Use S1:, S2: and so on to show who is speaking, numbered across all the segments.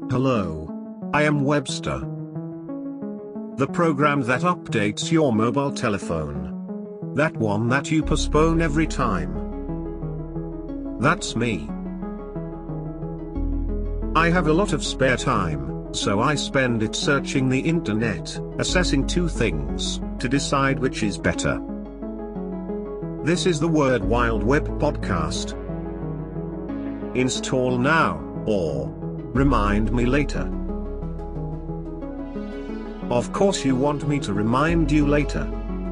S1: Hello. I am Webster. The program that updates your mobile telephone. That one that you postpone every time. That's me. I have a lot of spare time, so I spend it searching the internet, assessing two things, to decide which is better. This is the Word Wild Web podcast. Install now, or remind me later. Of course you want me to remind you later.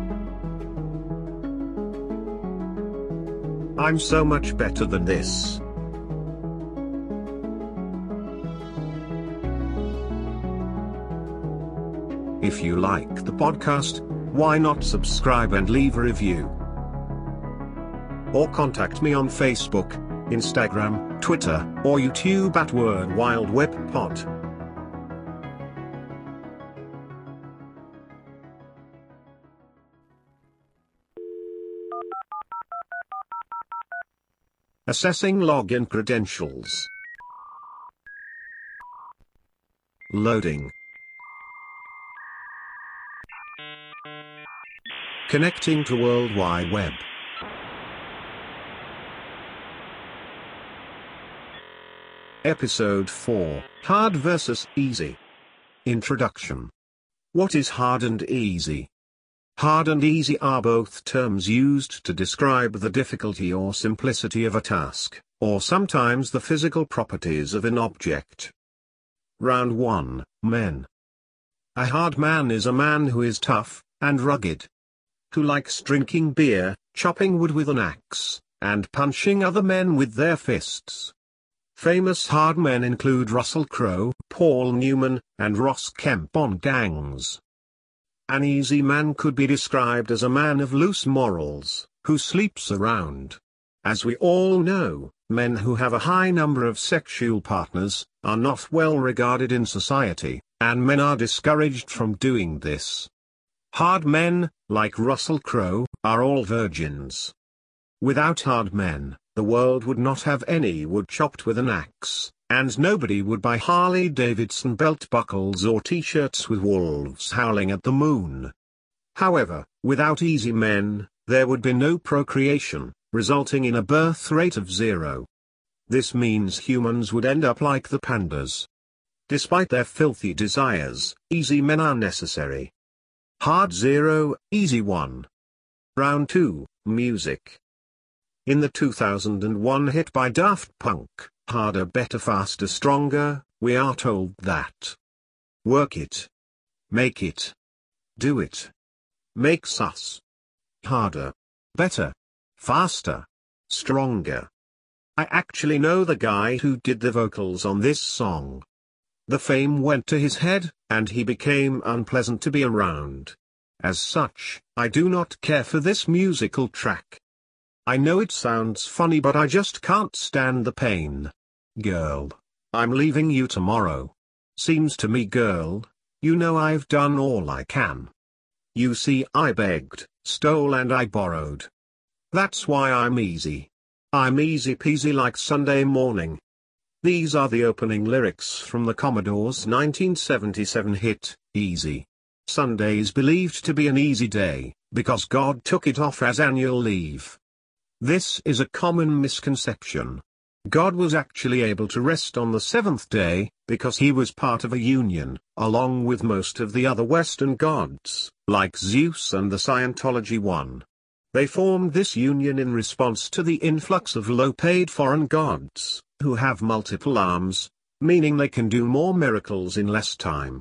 S1: I'm so much better than this. If you like the podcast, why not subscribe and leave a review? Or contact me on Facebook, Instagram, Twitter, or YouTube at Word Wild Web Pod. Assessing login credentials. Loading. Connecting to World Wide Web. Episode 4, Hard vs. Easy. Introduction. What is hard and easy? Hard and easy are both terms used to describe the difficulty or simplicity of a task, or sometimes the physical properties of an object. Round 1, Men. A hard man is a man who is tough and rugged, who likes drinking beer, chopping wood with an axe, and punching other men with their fists. Famous hard men include Russell Crowe, Paul Newman, and Ross Kemp on Gangs. An easy man could be described as a man of loose morals, who sleeps around. As we all know, men who have a high number of sexual partners are not well regarded in society, and men are discouraged from doing this. Hard men, like Russell Crowe, are all virgins. Without hard men, the world would not have any wood chopped with an axe, and nobody would buy Harley-Davidson belt buckles or t-shirts with wolves howling at the moon. However, without easy men, there would be no procreation, resulting in a birth rate of 0. This means humans would end up like the pandas. Despite their filthy desires, easy men are necessary. Hard 0, easy 1. Round 2, Music. In the 2001 hit by Daft Punk, Harder, Better, Faster, Stronger, we are told that work it, make it, do it, makes us harder, better, faster, stronger. I actually know the guy who did the vocals on this song. The fame went to his head, and he became unpleasant to be around. As such, I do not care for this musical track. I know it sounds funny, but I just can't stand the pain. Girl, I'm leaving you tomorrow. Seems to me, girl, you know I've done all I can. You see, I begged, stole, and I borrowed. That's why I'm easy. I'm easy peasy like Sunday morning. These are the opening lyrics from the Commodores' 1977 hit, Easy. Sunday is believed to be an easy day, because God took it off as annual leave. This is a common misconception. God was actually able to rest on the seventh day, because he was part of a union, along with most of the other Western gods, like Zeus and the Scientology one. They formed this union in response to the influx of low-paid foreign gods, who have multiple arms, meaning they can do more miracles in less time.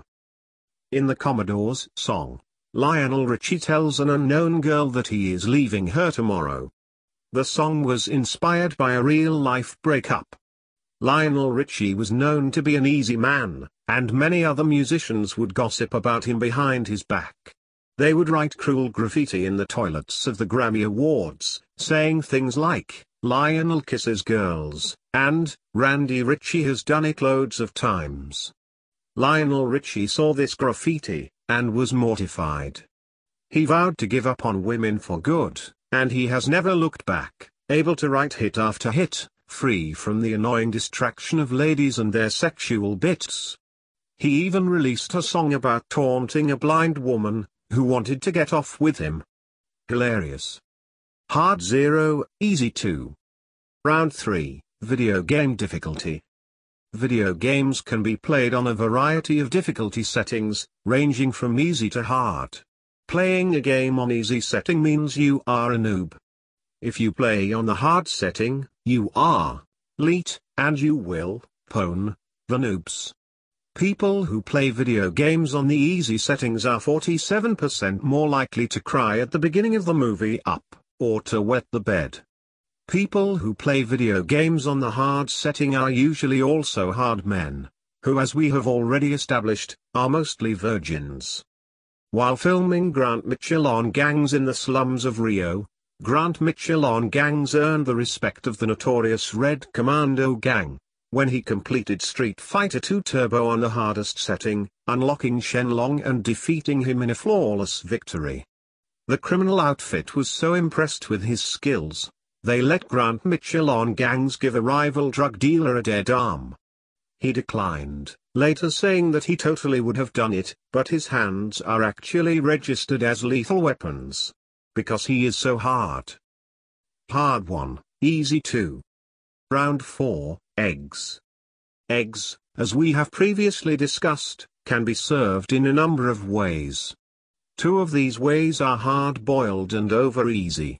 S1: In the Commodores' song, Lionel Richie tells an unknown girl that he is leaving her tomorrow. The song was inspired by a real-life breakup. Lionel Richie was known to be an easy man, and many other musicians would gossip about him behind his back. They would write cruel graffiti in the toilets of the Grammy Awards, saying things like, "Lionel kisses girls," and, "Randy Richie has done it loads of times." Lionel Richie saw this graffiti, and was mortified. He vowed to give up on women for good, and he has never looked back, able to write hit after hit, free from the annoying distraction of ladies and their sexual bits. He even released a song about taunting a blind woman, who wanted to get off with him. Hilarious. Hard 0, Easy 2. Round 3, Video Game Difficulty. Video games can be played on a variety of difficulty settings, ranging from easy to hard. Playing a game on easy setting means you are a noob. If you play on the hard setting, you are elite, and you will pwn the noobs. People who play video games on the easy settings are 47% more likely to cry at the beginning of the movie Up, or to wet the bed. People who play video games on the hard setting are usually also hard men, who, as we have already established, are mostly virgins. While filming Grant Mitchell on gangs in the slums of Rio, Grant Mitchell on gangs earned the respect of the notorious Red Commando gang, when he completed Street Fighter II Turbo on the hardest setting, unlocking Shenlong and defeating him in a flawless victory. The criminal outfit was so impressed with his skills, they let Grant Mitchell on gangs give a rival drug dealer a dead arm. He declined, later saying that he totally would have done it, but his hands are actually registered as lethal weapons. Because he is so hard. Hard 1, Easy 2. Round 4, Eggs. Eggs, as we have previously discussed, can be served in a number of ways. Two of these ways are hard-boiled and over-easy.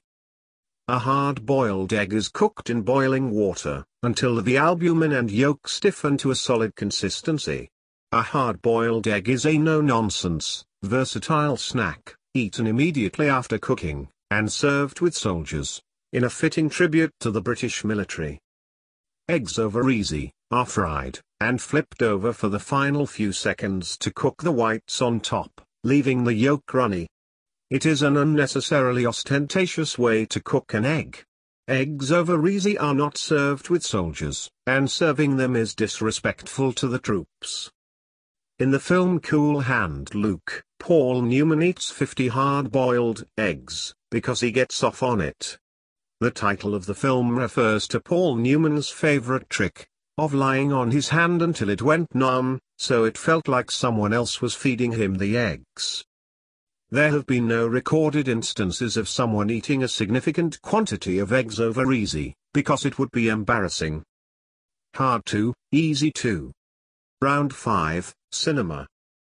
S1: A hard-boiled egg is cooked in boiling water, until the albumin and yolk stiffen to a solid consistency. A hard-boiled egg is a no-nonsense, versatile snack, eaten immediately after cooking, and served with soldiers, in a fitting tribute to the British military. Eggs over easy, are fried, and flipped over for the final few seconds to cook the whites on top, leaving the yolk runny. It is an unnecessarily ostentatious way to cook an egg. Eggs over easy are not served with soldiers, and serving them is disrespectful to the troops. In the film Cool Hand Luke, Paul Newman eats 50 hard-boiled eggs, because he gets off on it. The title of the film refers to Paul Newman's favorite trick, of lying on his hand until it went numb, so it felt like someone else was feeding him the eggs. There have been no recorded instances of someone eating a significant quantity of eggs over easy, because it would be embarrassing. Hard 2, Easy 2. Round 5, Cinema.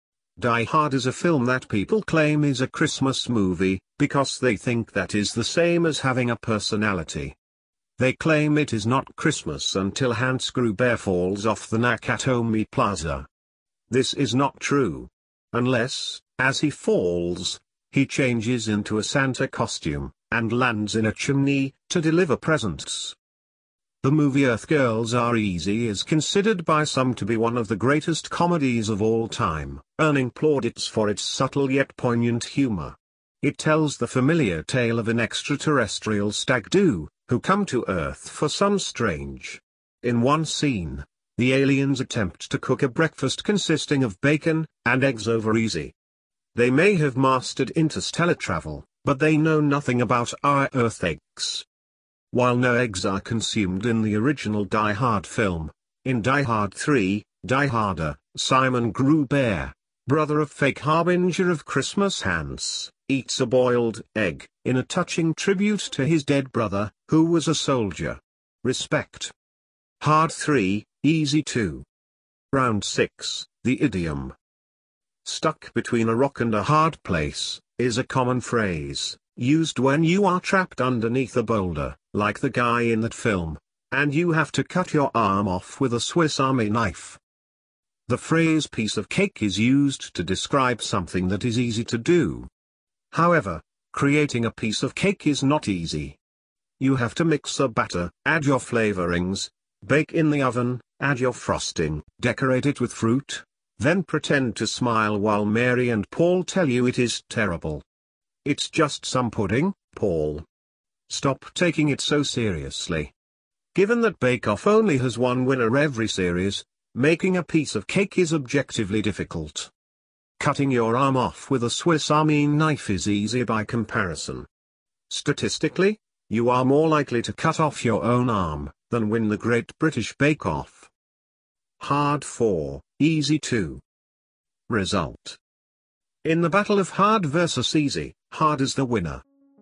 S1: Die Hard is a film that people claim is a Christmas movie, because they think that is the same as having a personality. They claim it is not Christmas until Hans Gruber falls off the Nakatomi Plaza. This is not true. Unless, as he falls, he changes into a Santa costume, and lands in a chimney, to deliver presents. The movie Earth Girls Are Easy is considered by some to be one of the greatest comedies of all time, earning plaudits for its subtle yet poignant humor. It tells the familiar tale of an extraterrestrial stag do, who come to Earth for some strange. In one scene, the aliens attempt to cook a breakfast consisting of bacon and eggs over easy. They may have mastered interstellar travel, but they know nothing about our Earth eggs. While no eggs are consumed in the original Die Hard film, in Die Hard 3, Die Harder, Simon Gruber, brother of fake harbinger of Christmas Hans, eats a boiled egg, in a touching tribute to his dead brother, who was a soldier. Respect. Hard 3, Easy 2. Round 6, The Idiom. Stuck between a rock and a hard place, is a common phrase, used when you are trapped underneath a boulder, like the guy in that film, and you have to cut your arm off with a Swiss Army knife. The phrase piece of cake is used to describe something that is easy to do. However, creating a piece of cake is not easy. You have to mix a batter, add your flavorings, bake in the oven, add your frosting, decorate it with fruit, then pretend to smile while Mary and Paul tell you it is terrible. It's just some pudding, Paul. Stop taking it so seriously. Given that Bake Off only has one winner every series, making a piece of cake is objectively difficult. Cutting your arm off with a Swiss Army knife is easy by comparison. Statistically, you are more likely to cut off your own arm, than win the Great British Bake Off. Hard 4, easy 2. Result. In the battle of hard versus easy, hard is the winner.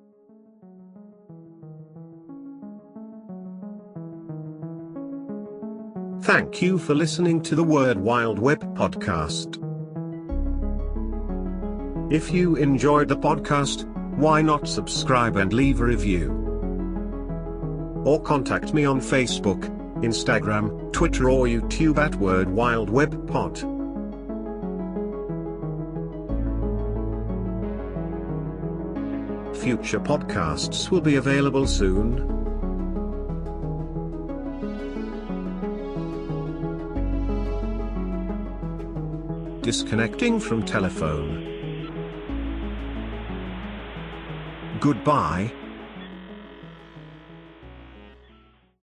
S1: Thank you for listening to the Word Wild Web podcast. If you enjoyed the podcast, why not subscribe and leave a review? Or contact me on Facebook, Instagram, Twitter or YouTube at Word Wild Web Pod. Future podcasts will be available soon. Disconnecting from telephone. Goodbye.